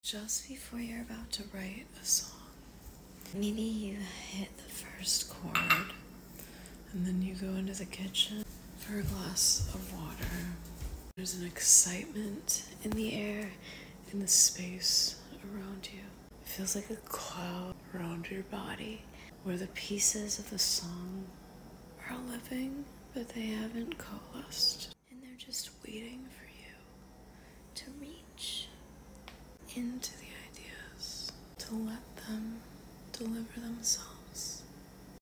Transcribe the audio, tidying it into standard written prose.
Just before you're about to write a song, maybe you hit the first chord and then you go into the kitchen for a glass of water. There's an excitement in the air, in the space around you. It feels like a cloud around your body where the pieces of the song are living, but they haven't coalesced. And they're just waiting for you to reach into the ideas, to let them deliver themselves.